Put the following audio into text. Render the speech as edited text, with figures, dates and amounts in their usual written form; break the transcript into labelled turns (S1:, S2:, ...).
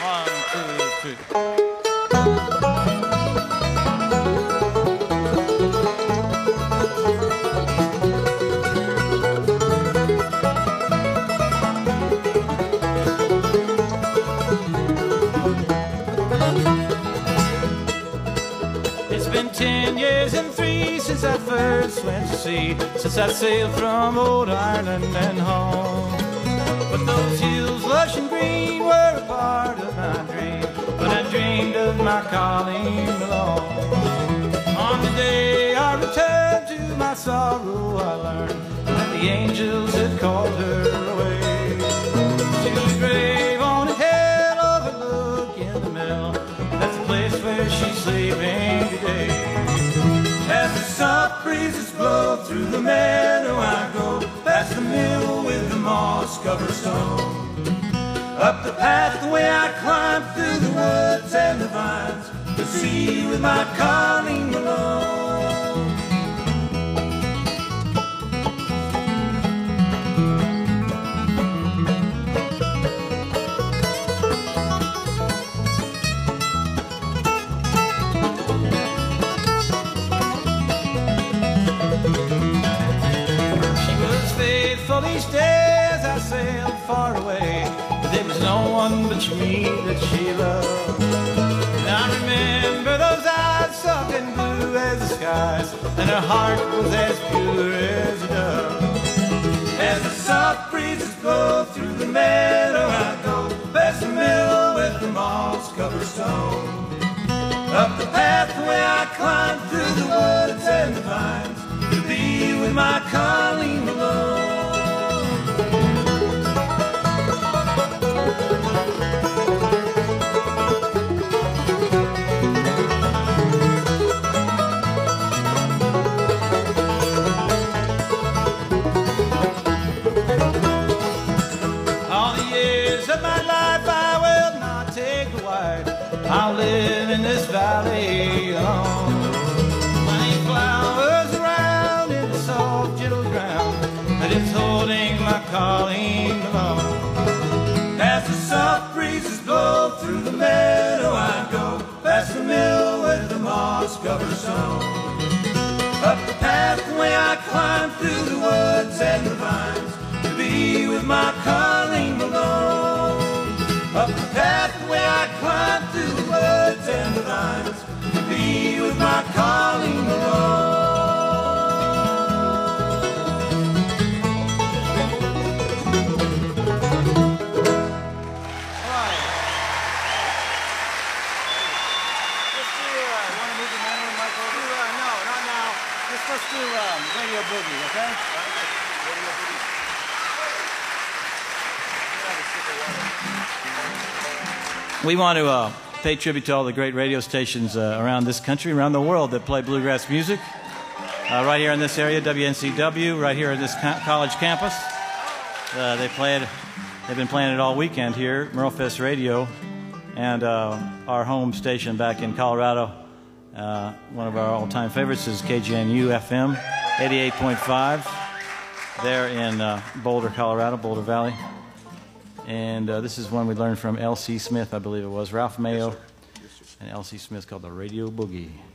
S1: 1, 2, 3. It's been 10 years and 3 since I first went to sea, since I sailed from old Ireland and home. But those hills lush and green were a part of my dream when I dreamed of my calling alone. On the day I returned to my sorrow, I learned that the angels had called her away to the grave on a hill overlooking the mill. That's the place where she's sleeping today. As the soft breezes blow through the meadow, I go past the mill with the moss-covered stone. Up the pathway I climb through the woods and the vines to see with my calling alone. Each day as I sailed far away, there was no one but me that she loved. And I remember those eyes soft and blue as the skies, and her heart was as pure as a dove. As the soft breezes blow through the meadow, I go past the mill with the moss-covered stone. Up the pathway I climb through the woods and the vines to be with my calling alone. I'll live in this valley alone. Plenty flowers around in the soft, gentle ground, but it's holding my calling alone. As the soft breezes blow through the meadow, I go past the mill with the moss-covered stone. Up the pathway I climb through the woods and the vines to be with my calling alone. Up the pathway I climb through the woods and the vines to be with my calling alone. All right. Let's do, you want to move the mantle, Michael? No, not now. Let's do Radio Boogie, okay? Radio Boogie. We want to pay tribute to all the great radio stations around this country, around the world that play bluegrass music. Right here in this area, WNCW, right here at this college campus. They've been playing it all weekend here, Merlefest Radio, and our home station back in Colorado. One of our all-time favorites is KGNU FM 88.5 there in Boulder, Colorado, Boulder Valley. And this is one we learned from L.C. Smith, I believe it was, Ralph Mayo and L.C. Smith, called the Radio Boogie.